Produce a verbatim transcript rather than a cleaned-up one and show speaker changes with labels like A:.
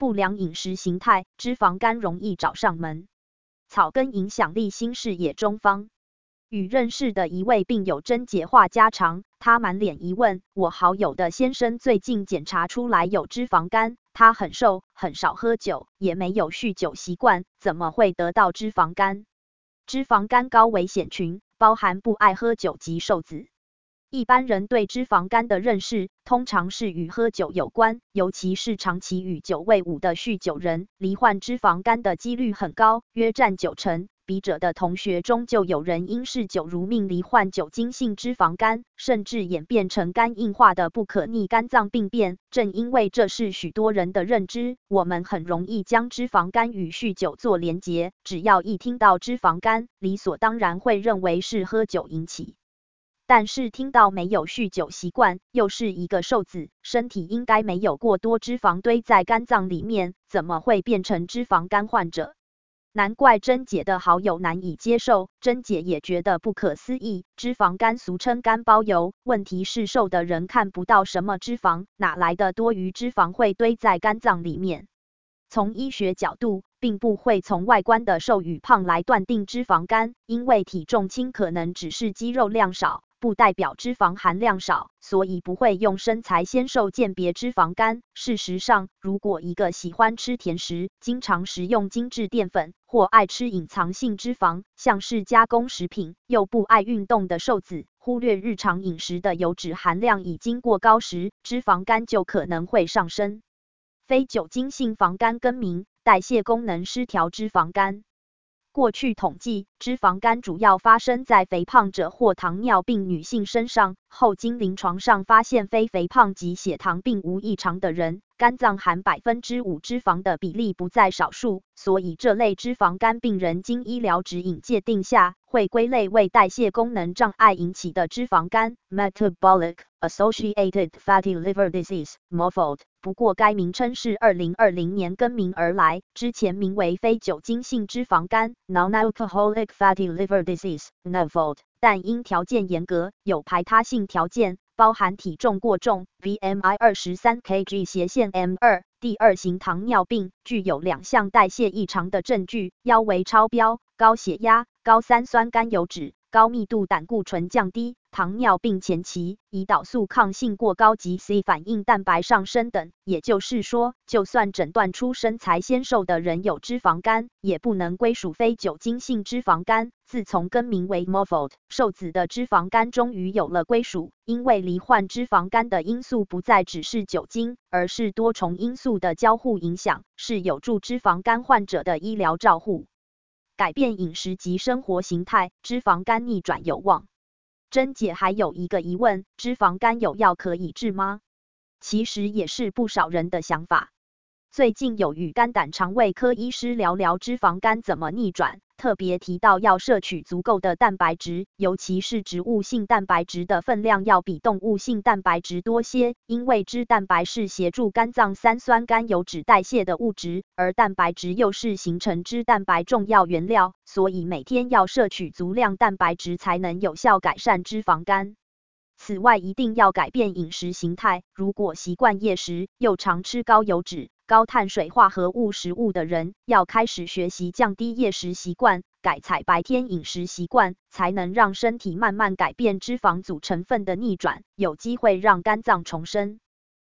A: 不良饮食形态，脂肪肝容易找上门。草根影响力新视野中方。与认识的一位病友甄姐话家常，她满脸疑问：我好友的先生最近检查出来有脂肪肝，他很瘦，很少喝酒，也没有酗酒习惯，怎么会得到脂肪肝？脂肪肝高危险群包含不爱喝酒及瘦子。一般人对脂肪肝的认识，通常是与喝酒有关，尤其是长期与酒为伍的酗酒人，罹患脂肪肝的几率很高，约占九成。笔者的同学中就有人因嗜酒如命罹患酒精性脂肪肝，甚至演变成肝硬化的不可逆肝脏病变。正因为这是许多人的认知，我们很容易将脂肪肝与酗酒做连结，只要一听到脂肪肝，理所当然会认为是喝酒引起。但是听到没有酗酒习惯，又是一个瘦子，身体应该没有过多脂肪堆在肝脏里面，怎么会变成脂肪肝患者？难怪甄姐的好友难以接受，甄姐也觉得不可思议。脂肪肝俗称肝包油，问题是瘦的人看不到什么脂肪，哪来的多余脂肪会堆在肝脏里面？从医学角度，并不会从外观的瘦与胖来断定脂肪肝，因为体重轻可能只是肌肉量少，不代表脂肪含量少，所以不会用身材纤瘦鉴别脂肪肝。事实上，如果一个喜欢吃甜食、经常食用精致淀粉，或爱吃隐藏性脂肪，像是加工食品，又不爱运动的瘦子，忽略日常饮食的油脂含量已经过高时，脂肪肝就可能会上升。非酒精性房肝更名，代谢功能失调脂肪肝。过去统计，脂肪肝主要发生在肥胖者或糖尿病女性身上，后经临床上发现非肥胖及血糖并无异常的人，肝脏含 百分之五 脂肪的比例不在少数，所以这类脂肪肝病人经医疗指引界定下，会归类为代谢功能障碍引起的脂肪肝 （Metabolic Associated Fatty Liver Disease, M A F O D）。不过该名称是二零二零年更名而来，之前名为非酒精性脂肪肝 （Non-Alcoholic Fatty Liver Disease, N A F O D）， 但因条件严格，有排他性条件，包含体重过重 （B M I 二十三 kilograms 斜线 M 二）、第二型糖尿病，具有两项代谢异常的证据，腰围超标、高血压、高三酸甘油脂、高密度胆固醇降低、糖尿病前期、胰岛素抗性过高及 C 反应蛋白上升等。也就是说，就算诊断出身材纤瘦的人有脂肪肝，也不能归属非酒精性脂肪肝。自从更名为 M A F O D， 瘦子的脂肪肝终于有了归属，因为罹患脂肪肝的因素不再只是酒精，而是多重因素的交互影响，是有助脂肪肝患者的医疗照护。改变饮食及生活形态，脂肪肝逆转有望。甄姐还有一个疑问，脂肪肝有药可以治吗？其实也是不少人的想法。最近有与肝胆肠胃科医师聊聊脂肪肝怎么逆转，特别提到要摄取足够的蛋白质，尤其是植物性蛋白质的分量要比动物性蛋白质多些，因为脂蛋白是协助肝脏三酸甘油脂代谢的物质，而蛋白质又是形成脂蛋白重要原料，所以每天要摄取足量蛋白质才能有效改善脂肪肝。此外，一定要改变饮食形态，如果习惯夜食，又常吃高油脂、高碳水化合物食物的人，要开始学习降低夜食习惯，改采白天饮食习惯，才能让身体慢慢改变脂肪组成分的逆转，有机会让肝脏重生。